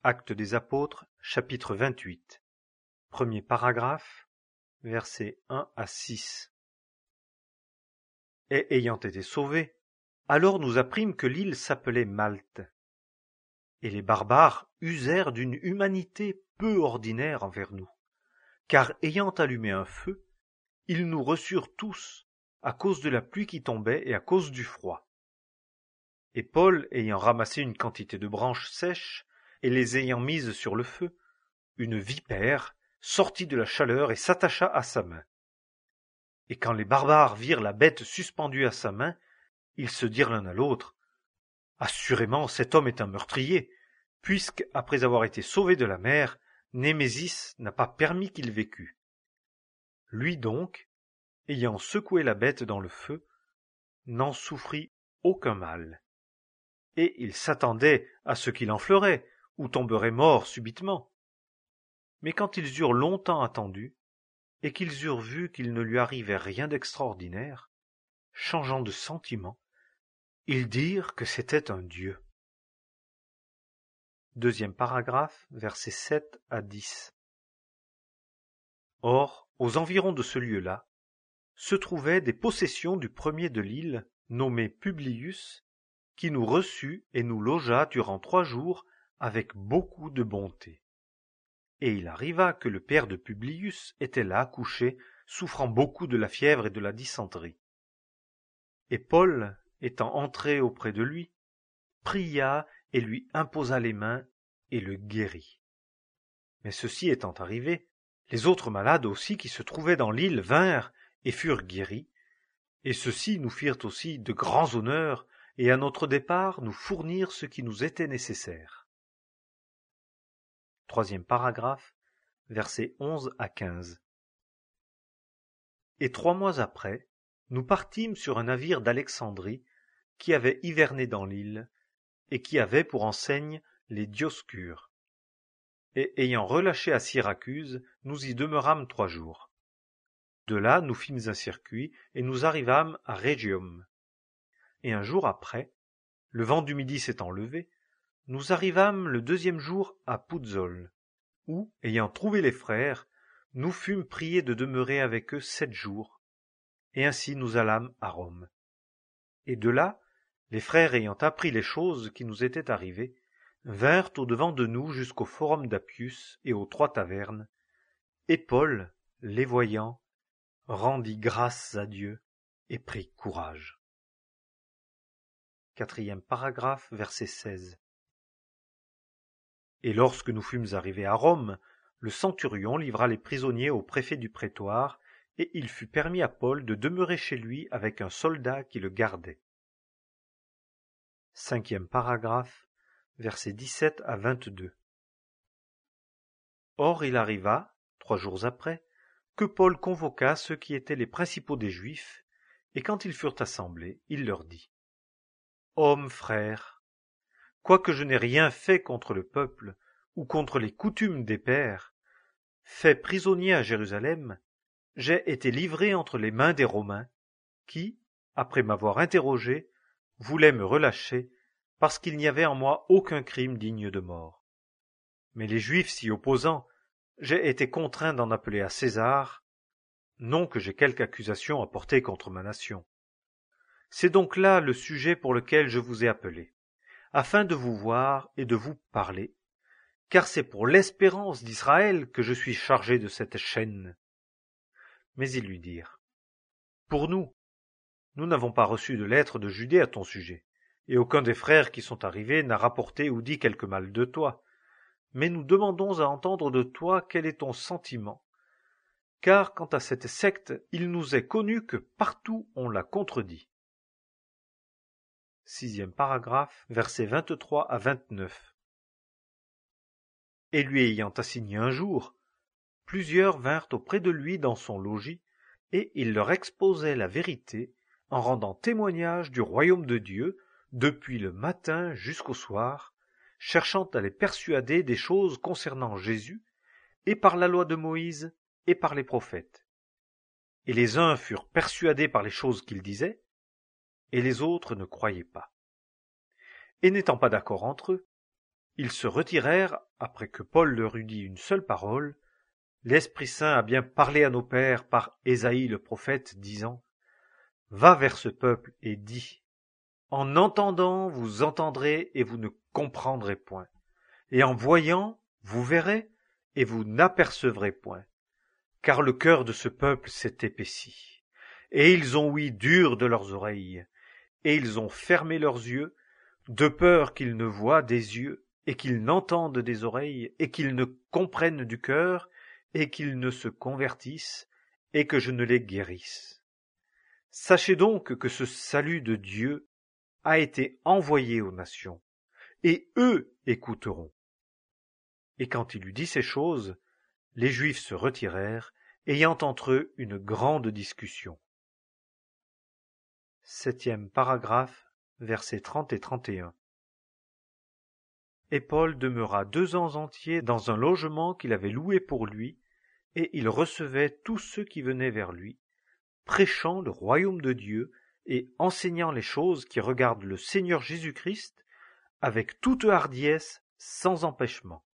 Actes des Apôtres, chapitre 28. Premier paragraphe, versets 1 à 6. Et ayant été sauvés, alors nous apprîmes que l'île s'appelait Malte. Et les barbares usèrent d'une humanité peu ordinaire envers nous, car ayant allumé un feu, ils nous reçurent tous à cause de la pluie qui tombait et à cause du froid. Et Paul, ayant ramassé une quantité de branches sèches et les ayant mises sur le feu, une vipère sortit de la chaleur et s'attacha à sa main. Et quand les barbares virent la bête suspendue à sa main, ils se dirent l'un à l'autre: « Assurément, cet homme est un meurtrier, puisque, après avoir été sauvé de la mer, Némésis n'a pas permis qu'il vécût. » Lui donc, ayant secoué la bête dans le feu, n'en souffrit aucun mal. Et il s'attendait à ce qu'il enflerait, ou tomberait mort subitement. Mais quand ils eurent longtemps attendu, et qu'ils eurent vu qu'il ne lui arrivait rien d'extraordinaire, changeant de sentiment, ils dirent que c'était un dieu. Deuxième paragraphe, versets 7 à 10. Or, aux environs de ce lieu-là, se trouvaient des possessions du premier de l'île, nommé Publius, qui nous reçut et nous logea durant 3 jours avec beaucoup de bonté. Et il arriva que le père de Publius était là couché, souffrant beaucoup de la fièvre et de la dysenterie. Et Paul, étant entré auprès de lui, pria et lui imposa les mains et le guérit. Mais ceci étant arrivé, les autres malades aussi qui se trouvaient dans l'île vinrent et furent guéris, et ceux-ci nous firent aussi de grands honneurs, et à notre départ nous fournirent ce qui nous était nécessaire. Troisième paragraphe, versets 11 à 15. Et 3 mois après, nous partîmes sur un navire d'Alexandrie qui avait hiverné dans l'île, et qui avait pour enseigne les Dioscures. Et ayant relâché à Syracuse, nous y demeurâmes 3 jours. De là, nous fîmes un circuit, et nous arrivâmes à Rhégium. Et un jour après, le vent du midi s'étant levé, nous arrivâmes le 2e jour à Puzzole, où, ayant trouvé les frères, nous fûmes priés de demeurer avec eux 7 jours, et ainsi nous allâmes à Rome. Et de là, les frères ayant appris les choses qui nous étaient arrivées, vinrent au-devant de nous jusqu'au forum d'Appius et aux 3 tavernes, et Paul, les voyant, rendit grâce à Dieu et prit courage. Quatrième paragraphe, verset 16. Et lorsque nous fûmes arrivés à Rome, le centurion livra les prisonniers au préfet du prétoire, et il fut permis à Paul de demeurer chez lui avec un soldat qui le gardait. Cinquième paragraphe, versets 17 à 22. Or il arriva, 3 jours après, que Paul convoqua ceux qui étaient les principaux des Juifs, et quand ils furent assemblés, il leur dit: « Hommes, frères, quoique je n'ai rien fait contre le peuple, ou contre les coutumes des pères, fait prisonnier à Jérusalem, j'ai été livré entre les mains des Romains, qui, après m'avoir interrogé, voulaient me relâcher, parce qu'il n'y avait en moi aucun crime digne de mort. Mais les Juifs s'y opposant, j'ai été contraint d'en appeler à César, non que j'ai quelque accusation à porter contre ma nation. C'est donc là le sujet pour lequel je vous ai appelé, afin de vous voir et de vous parler, car c'est pour l'espérance d'Israël que je suis chargé de cette chaîne. » Mais ils lui dirent: « Pour nous n'avons pas reçu de lettre de Judée à ton sujet, et aucun des frères qui sont arrivés n'a rapporté ou dit quelque mal de toi. Mais nous demandons à entendre de toi quel est ton sentiment, car quant à cette secte, il nous est connu que partout on la contredit. » Sixième paragraphe, versets 23 à 29. Et lui ayant assigné un jour, plusieurs vinrent auprès de lui dans son logis, et il leur exposait la vérité, en rendant témoignage du royaume de Dieu, depuis le matin jusqu'au soir, cherchant à les persuader des choses concernant Jésus, et par la loi de Moïse, et par les prophètes. Et les uns furent persuadés par les choses qu'il disait, et les autres ne croyaient pas. Et n'étant pas d'accord entre eux, Ils se retirèrent après que Paul leur eut dit une seule parole. L'Esprit Saint a bien parlé à nos pères par Ésaïe le prophète, disant : Va vers ce peuple et dis : En entendant, vous entendrez et vous ne comprendrez point. Et en voyant, vous verrez et vous n'apercevrez point. Car le cœur de ce peuple s'est épaissi. Et ils ont ouï dur de leurs oreilles. Et ils ont fermé leurs yeux, de peur qu'ils ne voient des yeux, et qu'ils n'entendent des oreilles, et qu'ils ne comprennent du cœur, et qu'ils ne se convertissent, et que je ne les guérisse. Sachez donc que ce salut de Dieu a été envoyé aux nations, et eux écouteront. Et quand il eut dit ces choses, les Juifs se retirèrent, ayant entre eux une grande discussion. 7e paragraphe, versets 30 et 31. Et Paul demeura 2 ans entiers dans un logement qu'il avait loué pour lui, et il recevait tous ceux qui venaient vers lui, prêchant le royaume de Dieu et enseignant les choses qui regardent le Seigneur Jésus-Christ avec toute hardiesse, sans empêchement.